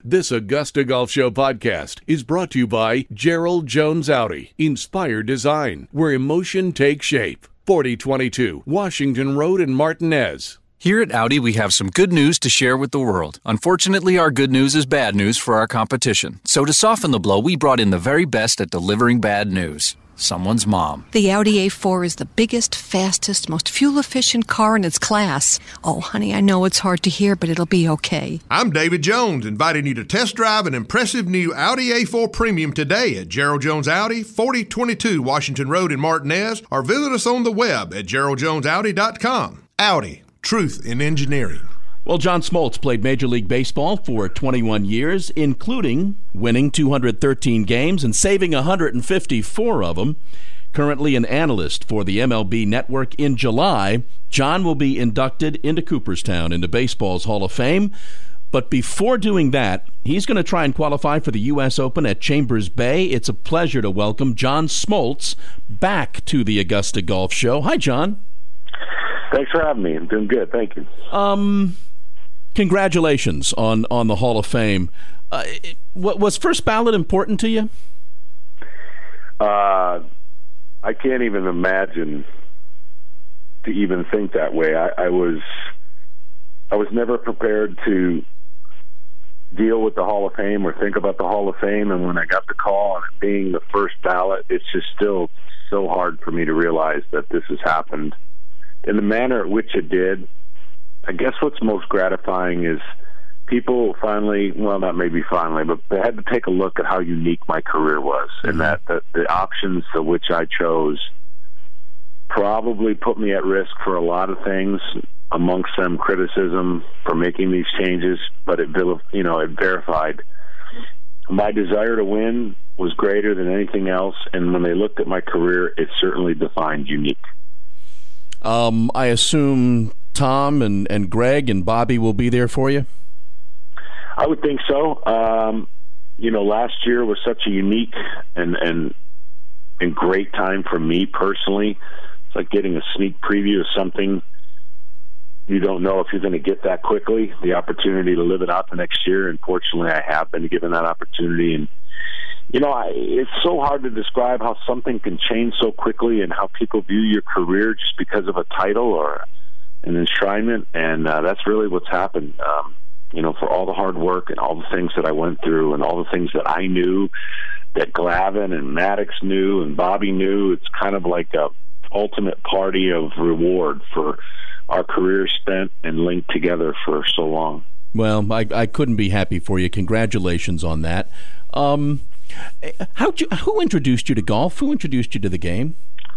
This Augusta Golf Show podcast is brought to you by Gerald Jones Audi. Inspired design, where emotion takes shape. 4022 Washington Road in Martinez. Here at Audi, we have some good news to share with the world. Unfortunately, our good news is bad news for our competition. So to soften the blow, we brought in the very best at delivering bad news. Someone's mom. The Audi A4 is the biggest, fastest, most fuel-efficient car in its class. Oh, honey, I know it's hard to hear, but it'll be okay. I'm David Jones, inviting you to test drive an impressive new Audi A4 Premium today at Gerald Jones Audi, 4022 Washington Road in Martinez, or visit us on the web at geraldjonesaudi.com. Audi, truth in engineering. Well, John Smoltz played Major League Baseball for 21 years, including winning 213 games and saving 154 of them. Currently an analyst for the MLB Network. In July, John will be inducted into Cooperstown into baseball's Hall of Fame. But before doing that, he's going to try and qualify for the U.S. Open at Chambers Bay. It's a pleasure to welcome John Smoltz back to the Augusta Golf Show. Hi, John. Thanks for having me. I'm doing good. Thank you. Congratulations on the Hall of Fame. Was first ballot important to you? I can't even imagine to even think that way. I was never prepared to deal with the Hall of Fame or think about the Hall of Fame, and when I got the call on it being the first ballot, it's just still so hard for me to realize that this has happened in the manner at which it did. I guess what's most gratifying is people finally, well, not maybe finally, but they had to take a look at how unique my career was, and that the options to which I chose probably put me at risk for a lot of things, amongst them criticism for making these changes, but it verified my desire to win was greater than anything else, and when they looked at my career, it certainly defined unique. I assume Tom and Greg and Bobby will be there for you? I would think so. Last year was such a unique and great time for me personally. It's like getting a sneak preview of something you don't know if you're going to get that quickly, the opportunity to live it out the next year. And fortunately, I have been given that opportunity. And, it's so hard to describe how something can change so quickly and how people view your career just because of a title or an enshrinement, and that's really what's happened. For all the hard work and all the things that I went through and all the things that I knew, that Glavine and Maddox knew and Bobby knew, it's kind of like a ultimate party of reward for our careers spent and linked together for so long. Well, I couldn't be happy for you. Congratulations on that. Who introduced you to golf? Who introduced you to the game?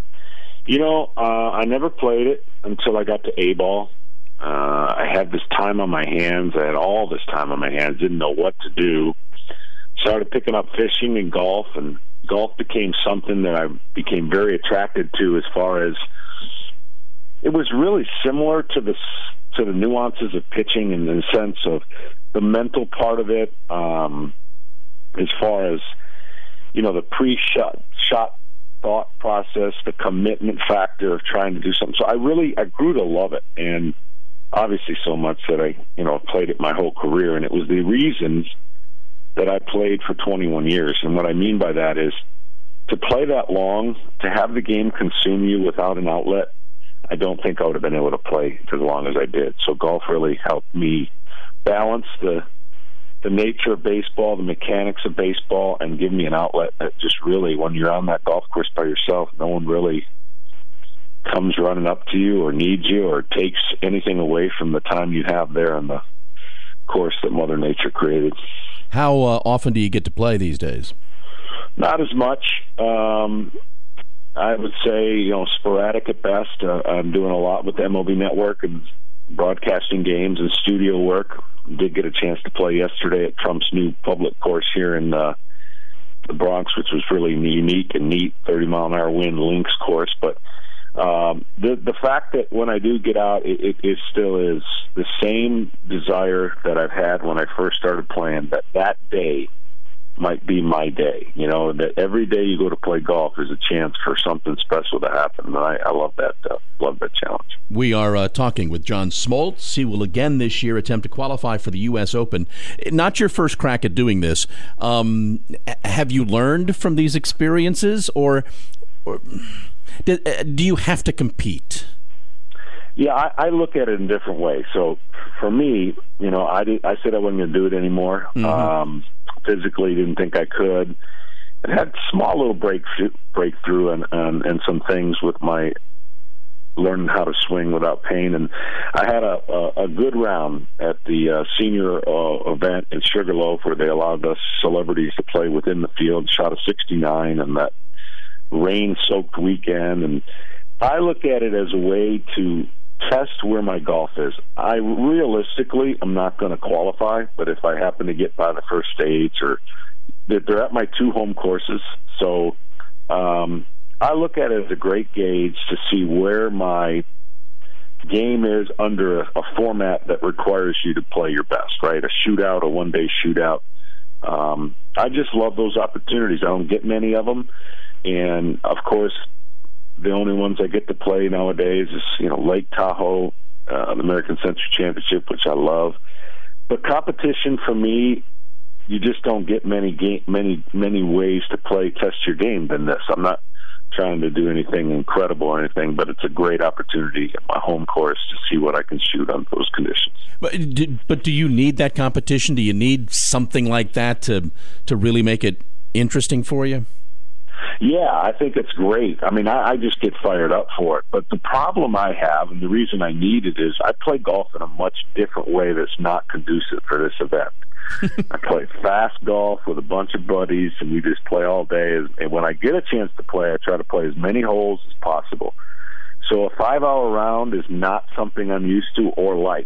I never played it until I got to A-ball. I had this time on my hands. I had all this time on my hands. Didn't know what to do. Started picking up fishing and golf became something that I became very attracted to, as far as it was really similar to the nuances of pitching in the sense of the mental part of it, as far as, the pre-shot thought process, the commitment factor of trying to do something. So I grew to love it, and obviously so much that I played it my whole career, and it was the reasons that I played for 21 years. And what I mean by that is to play that long, to have the game consume you without an outlet, I don't think I would have been able to play for as long as I did. So golf really helped me balance the nature of baseball, the mechanics of baseball, and give me an outlet that just really, when you're on that golf course by yourself, no one really comes running up to you or needs you or takes anything away from the time you have there on the course that Mother Nature created. How often do you get to play these days? Not as much. I would say, sporadic at best. I'm doing a lot with the MLB Network and broadcasting games and studio work. Did get a chance to play yesterday at Trump's new public course here in the Bronx, which was really unique and neat, 30-mile-an-hour wind links course. But the fact that when I do get out, it still is the same desire that I've had when I first started playing, that day might be my day. You know, that every day you go to play golf is a chance for something special to happen. And I love that challenge. We are talking with John Smoltz. He will again this year attempt to qualify for the U.S. Open. Not your first crack at doing this. Have you learned from these experiences, or do you have to compete? Yeah, I look at it in different ways. So for me, you know, I said I wasn't going to do it anymore. Mm-hmm. Physically, didn't think I could. I had small little breakthrough and some things with my learning how to swing without pain. And I had a good round at the senior event in Sugarloaf, where they allowed us celebrities to play within the field. Shot a 69 on that rain-soaked weekend. And I look at it as a way to test where my golf is. I realistically, I'm not going to qualify, but if I happen to get by the first stage, or they're at my 2 home courses, so I look at it as a great gauge to see where my game is under a format that requires you to play your best, right? A shootout, a one-day shootout. I just love those opportunities. I don't get many of them, and of course, the only ones I get to play nowadays is, you know, Lake Tahoe, the American Century Championship, which I love. But competition for me, you just don't get many ways to test your game than this. I'm not trying to do anything incredible or anything, but it's a great opportunity at my home course to see what I can shoot under those conditions. But do you need that competition? Do you need something like that to really make it interesting for you? Yeah, I think it's great. I mean, I just get fired up for it. But the problem I have, and the reason I need it, is I play golf in a much different way that's not conducive for this event. I play fast golf with a bunch of buddies, and we just play all day. And when I get a chance to play, I try to play as many holes as possible. So a 5-hour round is not something I'm used to or like.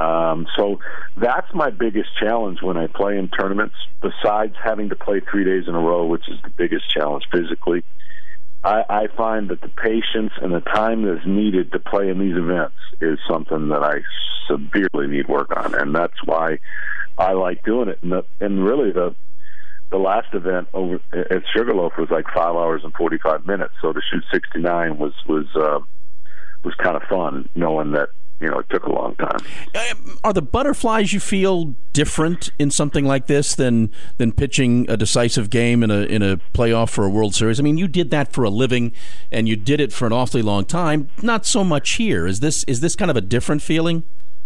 So that's my biggest challenge when I play in tournaments, besides having to play 3 days in a row, which is the biggest challenge physically. I find that the patience and the time that's needed to play in these events is something that I severely need work on, and that's why I like doing it. And really, the last event over at Sugarloaf was like 5 hours and 45 minutes, so to shoot 69 was kind of fun, knowing that, you know, it took a long time. Are the butterflies, you feel, different in something like this than pitching a decisive game in a playoff for a World Series? I mean, you did that for a living, and you did it for an awfully long time. Not so much here. Is this kind of a different feeling?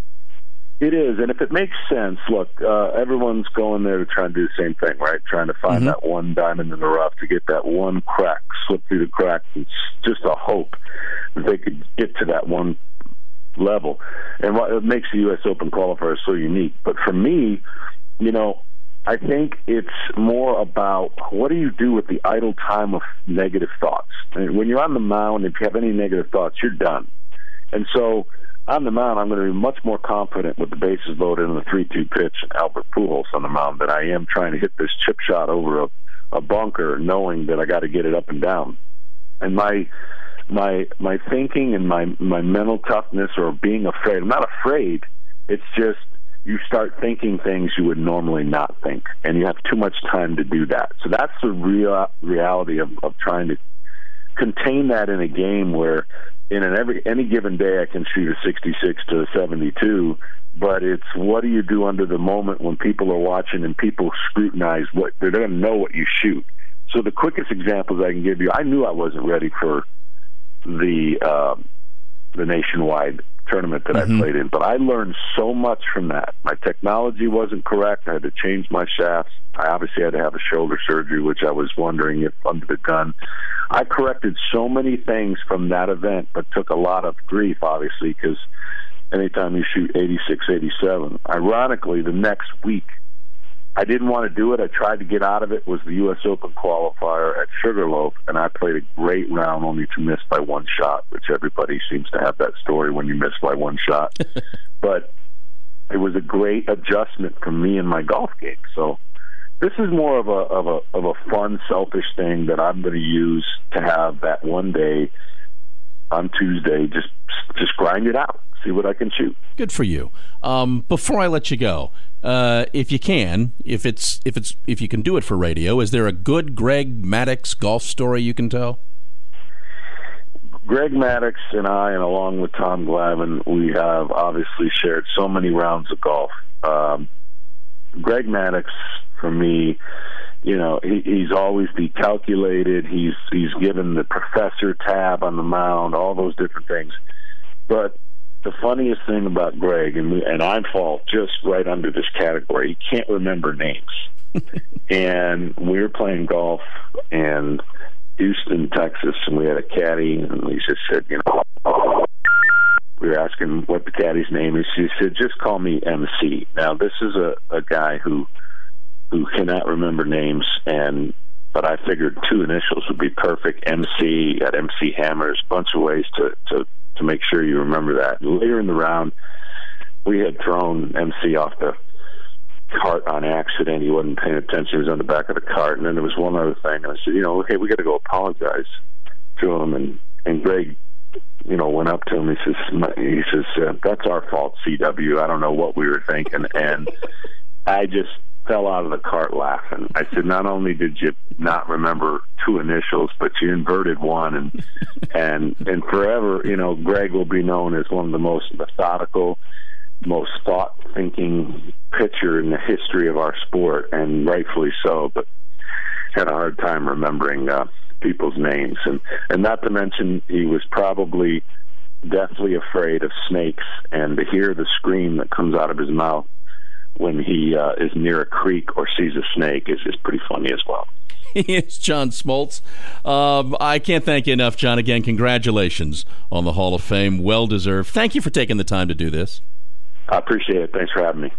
It is, and if it makes sense, look, everyone's going there to try and do the same thing, right? Trying to find that one diamond in the rough, to get that one crack, slip through the crack. It's just a hope that they could get to that one level, and what makes the U.S. Open qualifier so unique. But for me, you know, I think it's more about what do you do with the idle time of negative thoughts. I mean, when you're on the mound, if you have any negative thoughts, you're done. And so on the mound, I'm going to be much more confident with the bases loaded in the 3-2 pitch and Albert Pujols on the mound than I am trying to hit this chip shot over a bunker, knowing that I got to get it up and down. And my thinking and my mental toughness, or being afraid, I'm not afraid, it's just you start thinking things you would normally not think, and you have too much time to do that. So that's the reality of trying to contain that in a game where in any given day I can shoot a 66 to a 72, but it's what do you do under the moment when people are watching and people scrutinize what they're going to know what you shoot. So the quickest examples I can give you, I knew I wasn't ready for the nationwide tournament that I played in, but I learned so much from that. My technology wasn't correct. I had to change my shafts. I obviously had to have a shoulder surgery, which I was wondering if under the gun. I corrected so many things from that event, but took a lot of grief, obviously, because anytime you shoot 86, 87. Ironically, the next week, I didn't want to do it. I tried to get out of it. Was the U.S. Open qualifier at Sugarloaf, and I played a great round, only to miss by one shot, which everybody seems to have that story when you miss by one shot. But it was a great adjustment for me in my golf game. So this is more of a fun, selfish thing that I'm going to use to have that one day on Tuesday, just grind it out, see what I can shoot. Good for you. Before I let you go, if you can, if you can do it for radio, is there a good Greg Maddux golf story you can tell? Greg Maddux and I, and along with Tom Glavine, we have obviously shared so many rounds of golf. Greg Maddux, for me, he's always be calculated. He's given the professor tab on the mound, all those different things. But the funniest thing about Greg, and I fall just right under this category, he can't remember names. And we were playing golf in Houston, Texas, and we had a caddy, and he just said, we were asking what the caddy's name is. He said, just call me MC. Now, this is a guy who cannot remember names, but I figured 2 initials would be perfect. MC at MC Hammers, bunch of ways to make sure you remember that. Later in the round, we had thrown MC off the cart on accident. He wasn't paying attention. He was on the back of the cart. And then there was one other thing. And I said, okay, we got to go apologize to him. And Greg, went up to him. He says, that's our fault, CW. I don't know what we were thinking. And I just fell out of the cart laughing. I said, not only did you not remember 2 initials, but you inverted one, and forever, Greg will be known as one of the most methodical, most thought-thinking pitcher in the history of our sport, and rightfully so, but had a hard time remembering people's names. And not to mention, he was probably deathly afraid of snakes, and to hear the scream that comes out of his mouth when he is near a creek or sees a snake is pretty funny as well. He is John Smoltz. I can't thank you enough, John. Again, congratulations on the Hall of Fame. Well deserved. Thank you for taking the time to do this. I appreciate it. Thanks for having me.